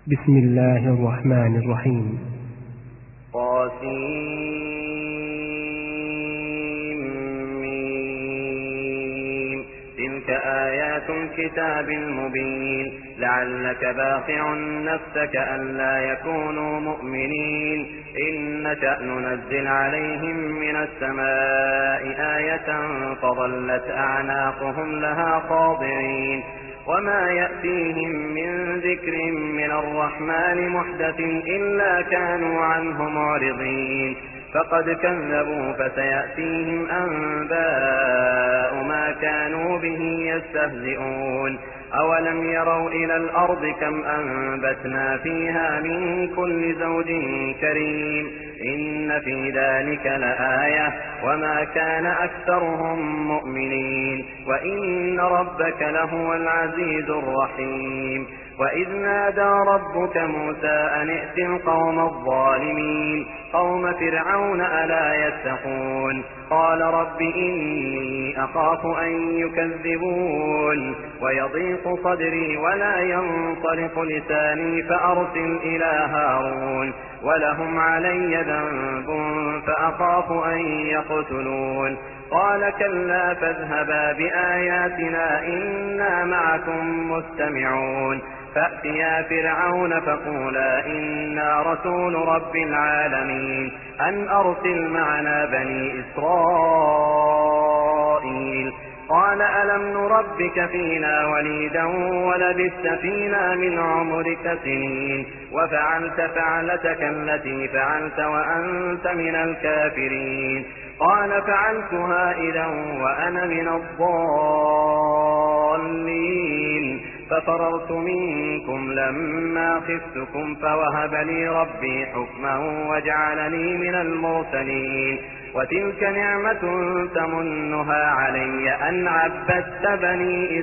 بسم الله الرحمن الرحيم. طاسيم. تلك آيات الكتاب المبين. لعلك باخع نفسك ألا يكونوا مؤمنين. إن نشأ ننزل عليهم من السماء آية فظلت أعناقهم لها خاضعين. وما يأتيهم من ذكر من الرحمن محدث إلا كانوا عنه معرضين. فقد كذبوا فسيأتيهم أنباء ما كانوا به يستهزئون. أولم يروا إلى الأرض كم أنبتنا فيها من كل زوج كريم. إن في ذلك لآية وما كان أكثرهم مؤمنين وإن ربك لهو العزيز الرحيم. وإذ نادى ربك موسى أن ائت القوم الظالمين قوم فرعون ألا يتقون. قال رب إني أخاف أن يكذبون ويضيق صدري ولا ينطلق لساني فأرسل إلى هارون ولهم علي ذنب فأخاف أن يقتلون. قال كلا فاذهبا بآياتنا إنا معكم مستمعون. فأتيا فرعون فقولا إنا رسول رب العالمين أن أرسل معنا بني إسرائيل. قال ألم نربك فينا وليدا ولبثت فينا من عمرك سنين وفعلت فعلتك التي فعلت وأنت من الكافرين. قال فعلتها إذا وأنا من الضالين ففررت منكم لما خفتكم فوهب لي ربي حكما وجعلني من المرسلين. وتلك نعمة تمنها علي أن عبدت بني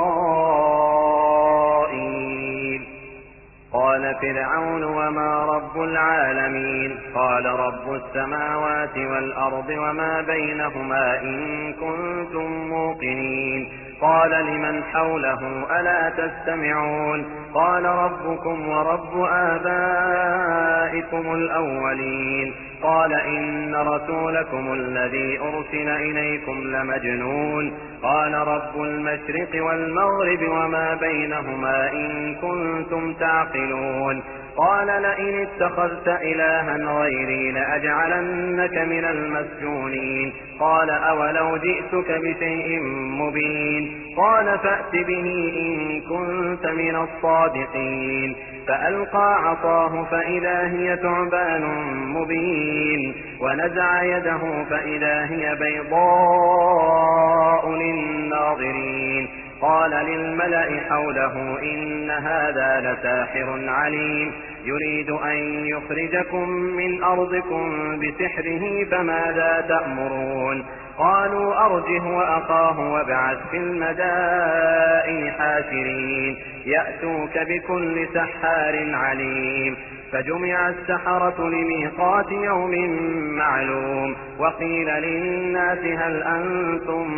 إسرائيل. قال فرعون وما رب العالمين. قال رب السماوات والأرض وما بينهما إن كنتم موقنين. قال لمن حوله ألا تستمعون. قال ربكم ورب آبائكم الأولين. قال إن رسولكم الذي أرسل إليكم لمجنون. قال رب المشرق والمغرب وما بينهما إن كنتم تعقلون. قال لئن اتخذت إلها غيري لأجعلنك من المسجونين. قال أولو جئتك بشيء مبين. قال فأت به إن كنت من الصادقين. فألقى عصاه فإذا هي ثعبان مبين ونزع يده فإذا هي بيضاء للناظرين. قال للملأ حوله إن هذا لساحر عليم يريد أن يخرجكم من أرضكم بسحره فماذا تأمرون. قالوا أرجه وأخاه وابعث في المدائن حاشرين يأتوك بكل سحار عليم. فجمع السحرة لميقات يوم معلوم. وقيل للناس هل أنتم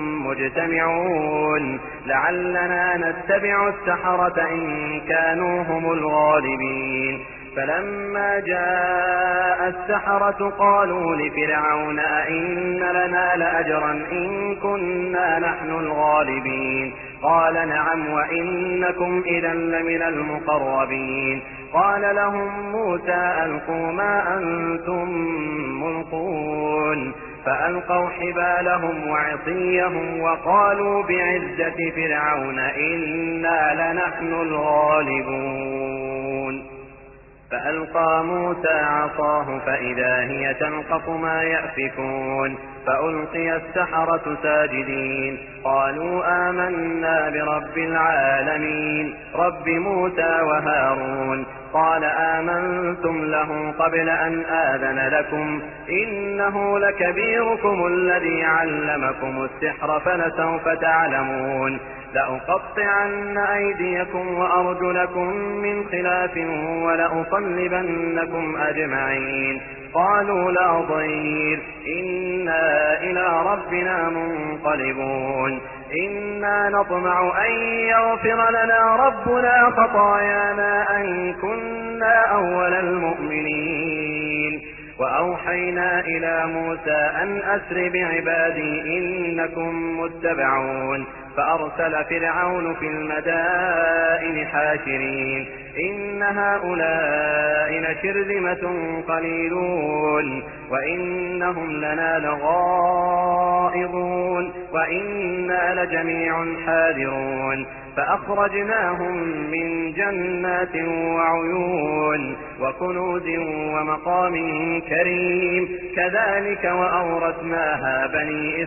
مجتمعون لعلنا نتبع السحرة إن كانوا هم الغالبين. فلما جاء السحرة قالوا لفرعون أئن لنا لأجرا إن كنا نحن الغالبين. قال نعم وإنكم إذا لمن المقربين. قال لهم موسى ألقوا ما أنتم ملقون. فألقوا حبالهم وعصيهم وقالوا بعزة فرعون إنا لنحن الغالبون. فألقى موسى عصاه فإذا هي تلقف ما يأفكون. فألقي السحرة ساجدين قالوا آمنا برب العالمين رب موسى وهارون. قال آمنتم له قبل أن آذن لكم إنه لكبيركم الذي علمكم السحر فلسوف تعلمون. لأقطعن أيديكم وأرجلكم من خلاف ولأصلبنكم أجمعين. قالوا لا ضير إنا إلى ربنا منقلبون. إنا نطمع أن يغفر لنا ربنا خطايانا أن كنا أول المؤمنين. وأوحينا إلى موسى أن أسر بعبادي إنكم متبعون فأرسل فرعون في المدائن حاشرين إن هؤلاء لشرذمة قليلون وإنهم لنا لغائظون وإنا لجميع حاذرون فأخرجناهم من جنات وعيون وكنوز ومقام كريم كذلك وأورثناها بني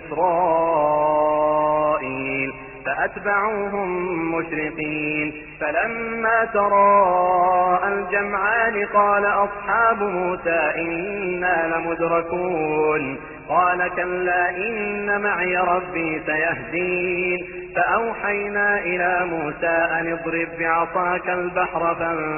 إسرائيل فأتبعوهم مشرقين فلما تراءى الجمعان قال أصحاب موسى إنا لمدركون قال كلا إن معي ربي سيهدين فأوحينا إلى موسى أن اضرب بعصاك البحر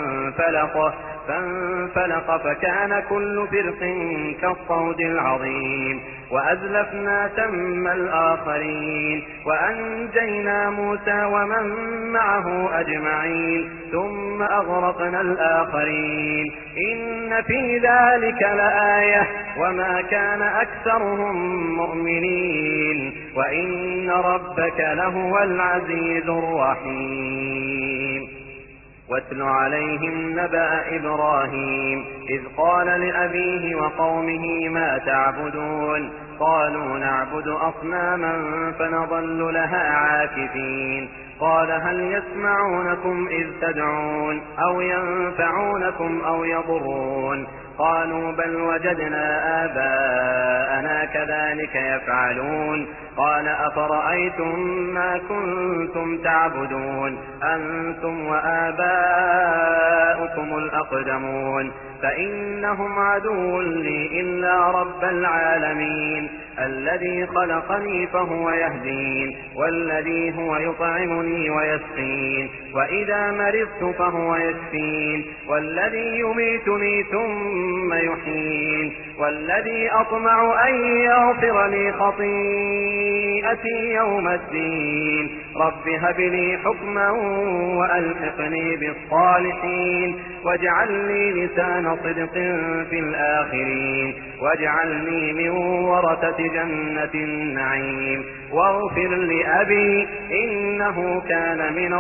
فانفلق فكان كل فرق كالطود العظيم وأزلفنا ثم الآخرين وأنجينا موسى ومن معه أجمعين ثم أغرقنا الآخرين إن في ذلك لآية وما كان أكثرهم مؤمنين وإن ربك لهو العزيز الرحيم. واتل عليهم نبأ إبراهيم إذ قال لأبيه وقومه ما تعبدون قالوا نعبد أصناما فنظل لها عاكفين قال هل يسمعونكم إذ تدعون أو ينفعونكم أو يضرون قالوا بل وجدنا آباءنا كذلك يفعلون قال أفرأيتم ما كنتم تعبدون أنتم وآباؤكم الأقدمون فإنهم عدو لي إلا رب العالمين الذي خلقني فهو يهدين والذي هو يطعمني ويسقين وإذا مرضت فهو يشفين والذي يميتني ثم يحيين والذي أطمع أن يغفر لي خطيئتي يوم الدين رب هب لي حكما وألحقني بالصالحين واجعل لي لسان صدق في الآخرين واجعلني من ورثة جنة النعيم واغفر لأبي إنه كان من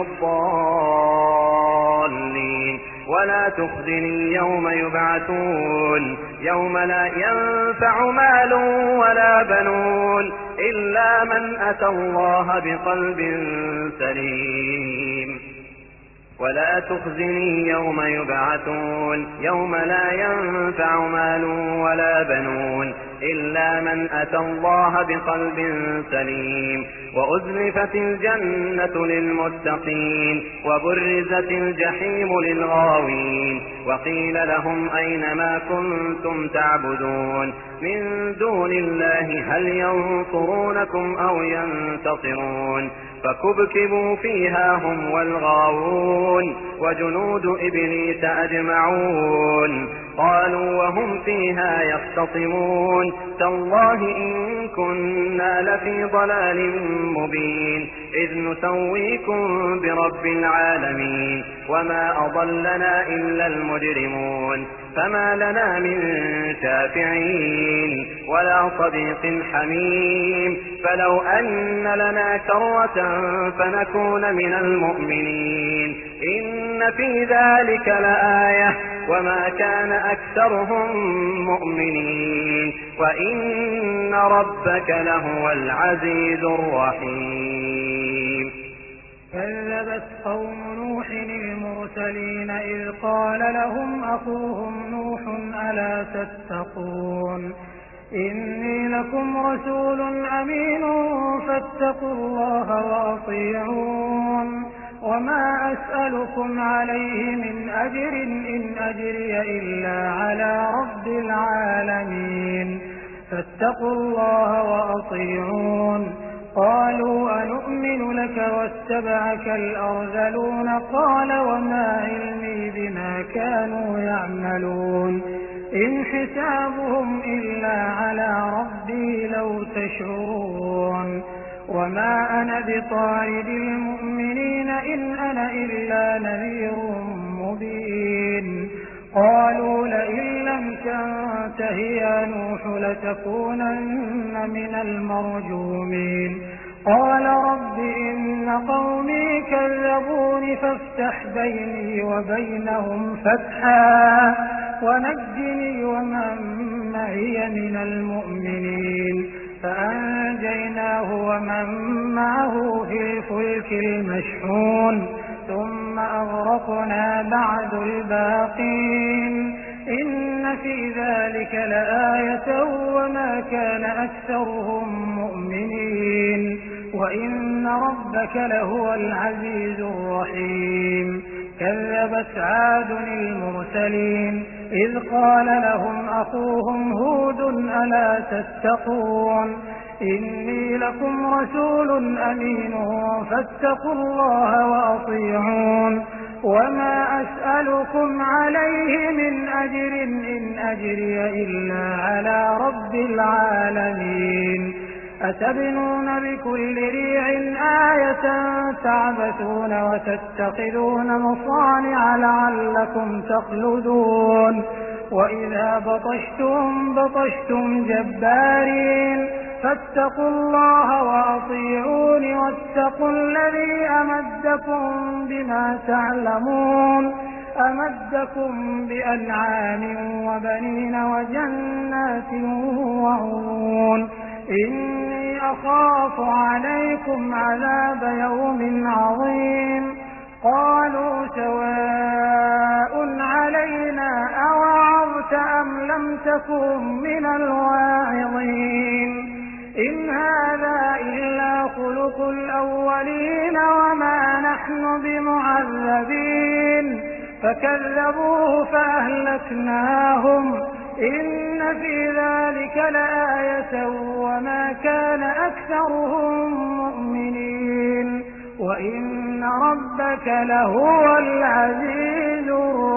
الضالين ولا تخزني يوم يبعثون يوم لا ينفع مال ولا بنون إلا من أتى الله بقلب سليم ولا تخزني يوم يبعثون يوم لا ينفع مال ولا بنون إلا من أتى الله بقلب سليم وأزلفت الجنة للمتقين وبرزت الجحيم للغاوين وقيل لهم أين ما كنتم تعبدون من دون الله هل ينصرونكم أو ينتصرون فكبكبوا فيها هم والغاوون وجنود إبليس أجمعون قالوا وهم فيها يختصمون تالله إن كنا لفي ضلال مبين إذ نسويكم برب العالمين وما أضلنا إلا المجرمون فما لنا من شافعين ولا صديق حميم فلو أن لنا كرة فنكون من المؤمنين إن في ذلك لآية وما كان أكثرهم مؤمنين وإن ربك لهو العزيز الرحيم. كذبت قوم نوح المرسلين إذ قال لهم أخوهم نوح ألا تتقون إني لكم رسول أمين فاتقوا الله وأطيعون وما أسألكم عليه من أجر إن أجري إلا على رب العالمين فاتقوا الله وأطيعون قالوا أنؤمن لك واتبعك الأرذلون قال وما علمي بما كانوا يعملون إن حسابهم إلا على ربي لو تشعرون وما أنا بطارد المؤمنين إن أنا إلا نذير مبين قالوا لئن لم تنته يا نوح لتكونن من المرجومين قال رب إن قومي كذبون فافتح بيني وبينهم فتحا ونجني ومن معي من المؤمنين فأنجيناه ومن معه في الفلك المشحون ثم أغرقنا بعد الباقين إن في ذلك لآية وما كان أكثرهم مؤمنين وإن ربك لهو العزيز الرحيم كذبت عاد المرسلين إذ قال لهم أخوهم هود ألا تتقون إني لكم رسول أمين فاتقوا الله وأطيعون وما أسألكم عليه من أجر إن أجري إلا على رب العالمين أتبنون بكل ريع آية تعبثون وتتخذون مصانع لعلكم تخلدون وإذا بطشتم جبارين فاتقوا الله وأطيعون واتقوا الذي أمدكم بما تعلمون أمدكم بأنعام وبنين وجنات وعيون إني أخاف عليكم عذاب يوم عظيم قالوا سواء علينا أوعظت أم لم تكن من الواعظين إن هذا إلا خلق الأولين وما نحن بمعذبين فكذبوه فأهلكناهم إن في ذلك لآية وما كان أكثرهم مؤمنين وإن ربك لهو العزيز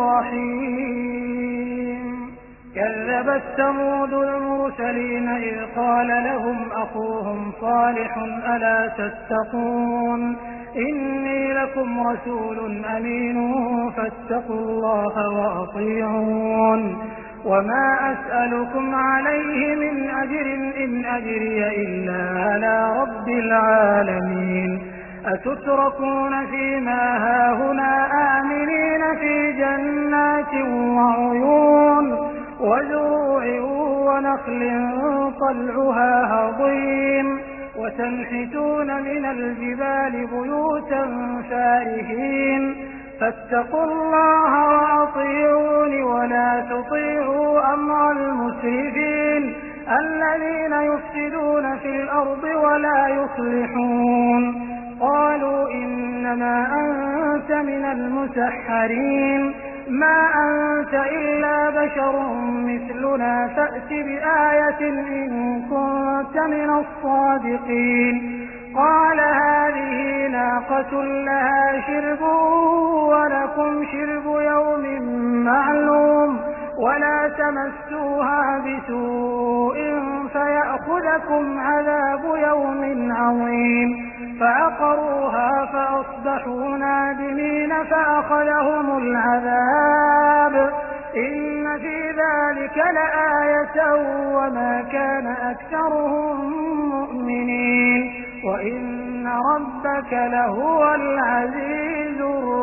الرحيم كذبت ثمود المرسلين إذ قال لهم أخوهم صالح ألا تتقون إني لكم رسول أمين فاتقوا الله وأطيعون وما أسألكم عليه من أجر إن أجري إلا على رب العالمين أتتركون فيما هاهنا آمنين في جنات وعيون وزروع ونخل طلعها هضيم وتنحتون من الجبال بيوتا فارهين فاتقوا الله وأطيعون ولا تطيعوا أمر المسرفين الذين يفسدون في الأرض ولا يصلحون قالوا إنما أنت من المسحرين ما أنت إلا بشر مثلنا فأت بآية إن كنت من الصادقين قال هذه ناقة لها شرب ولكم شرب يوم معلوم ولا تمسوها بسوء فيأخذكم عذاب يوم عظيم فعقروها فأصبحوا نادمين فأخذهم العذاب إن في ذلك لآية وما كان أكثرهم مؤمنين وإن ربك لهو العزيز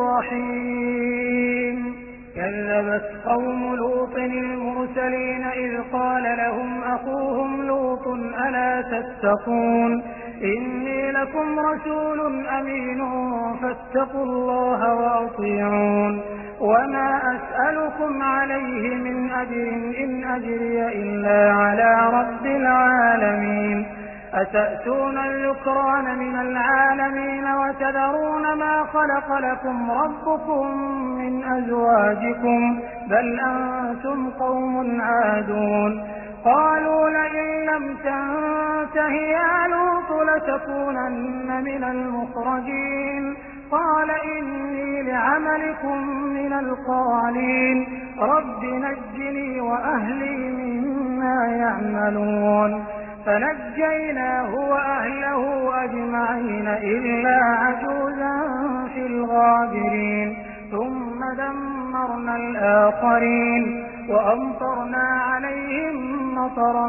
الرحيم كذبت قوم لوط المرسلين إذ قال لهم أخوهم لوط ألا تتقون إني لكم رسول أمين فاتقوا الله وأطيعون وما أسألكم عليه من أجر إن أجري إلا على رب العالمين أتأتون الذكران من العالمين وتذرون ما خلق لكم ربكم من أزواجكم بل أنتم قوم عادون قالوا لئن لم تنته يا لوط لتكونن من المخرجين قال إني لعملكم من القالين رب نجني وأهلي مما يعملون فنجيناه وأهله أجمعين إلا عجوزا في الغابرين ثم ثم دمرنا الآخرين وأمطرنا عليهم مطرا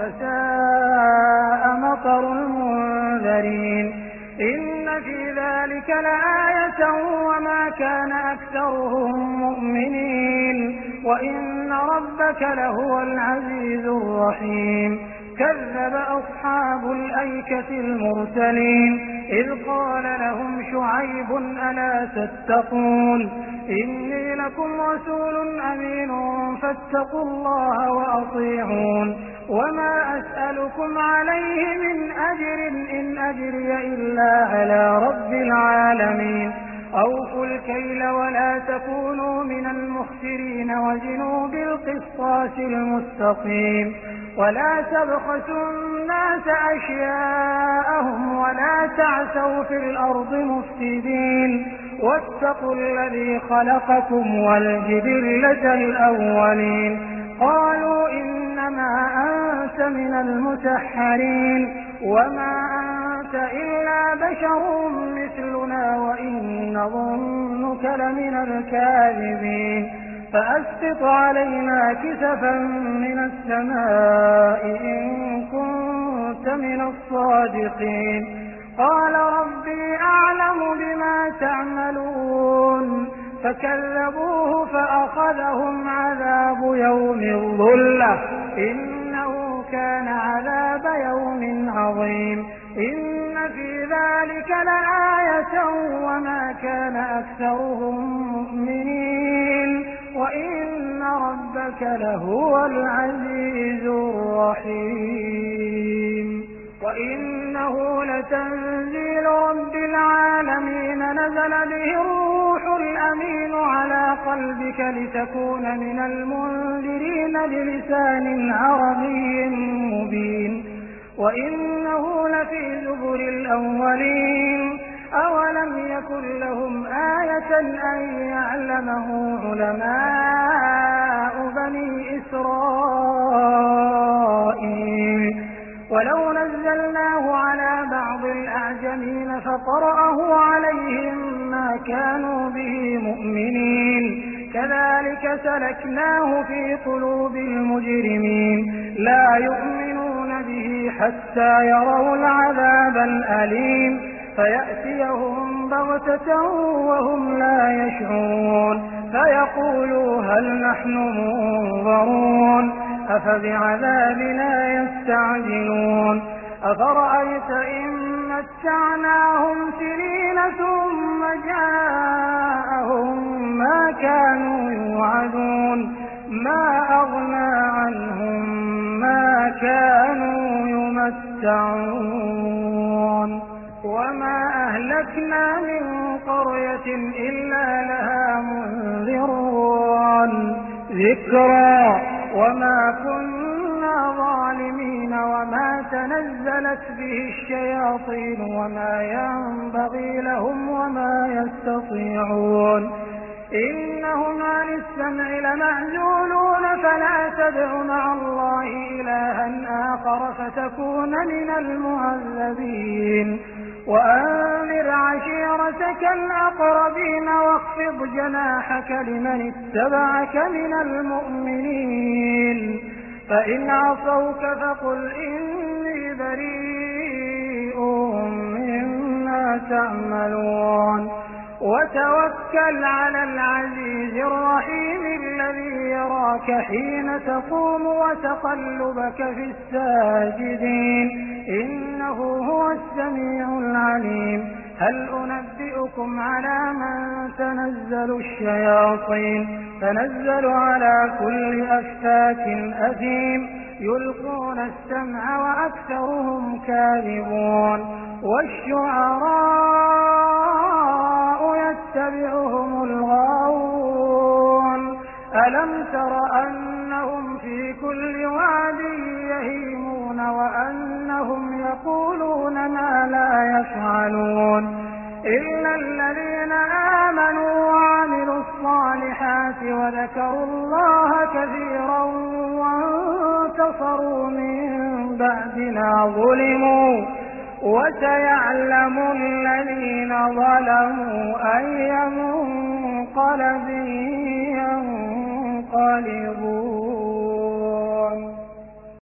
فساء مطر المنذرين إن في ذلك لآية وما كان أكثرهم مؤمنين وإن ربك لهو العزيز الرحيم كذب أصحاب الأيكة المرسلين إذ قال لهم شعيب ألا تتقون إني لكم رسول أمين فاتقوا الله وأطيعون وما أسألكم عليه من أجر إن أجري إلا على رب العالمين أوفوا الكيل ولا تكونوا من المخسرين وزنوا بالقسطاس المستقيم ولا تبخسوا الناس أشياءهم ولا تعثوا في الأرض مفسدين واتقوا الذي خلقكم والجبلة الأولين قالوا إنما أنت من المسحرين وما أنت إلا بشر مثلنا وإن نظنك لمن الكاذبين فأسقط علينا كسفا من السماء إن كنت من الصادقين قال ربي أعلم بما تعملون فكذبوه فأخذهم عذاب يوم الظلة إنه كان عذاب يوم عظيم إن في ذلك لآية وما كان أكثرهم مؤمنين وإن ربك لهو العزيز الرحيم وإنه لتنزيل رب العالمين نزل به الروح الأمين على قلبك لتكون من المنذرين بلسان عربي مبين وإنه لفي زبر الأولين أولم يكن لهم آية أن يعلمه علماء بني إسرائيل ولو نزلناه على بعض الأعجمين فقرأه عليهم ما كانوا به مؤمنين كذلك سلكناه في قلوب المجرمين لا يؤمنون به حتى يروا العذاب الأليم فيأتيهم بغتة وهم لا يشعرون فيقولوا هل نحن منظرون أفبعذابنا يستعجلون أفرأيت إن متعناهم سنين ثم جاءهم ما كانوا يوعدون ما أغنى عنهم ما كانوا يمتعون وما أهلكنا من قرية إلا لها منذرون ذكرى وما كنا ظالمين وما تنزلت به الشياطين وما ينبغي لهم وما يستطيعون إنهم عن السمع لمعزولون فلا تدع مع الله إلها آخر فتكون من المعذبين وأنذر عشيرتك الأقربين واخفض جناحك لمن اتبعك من المؤمنين فإن عصوك فقل إني بريء مما تعملون وتوكل على العزيز الرحيم الذي يراك حين تقوم وتقلبك في الساجدين إنه هو السميع العليم هل أنبئكم على من تنزل الشياطين تنزل على كل أفاك أثيم يلقون السمع وأكثرهم كاذبون والشعراء يتبعهم الغاوون ألم تر أنهم في كل واد يهيمون وأنهم يقولون ما لا يفعلون إلا الذين آمنوا وعملوا الصالحات وذكروا الله كثيرا وانتصروا من بعد ما ظلموا وسيعلم الذين ظلموا أي منقلب ينقلبون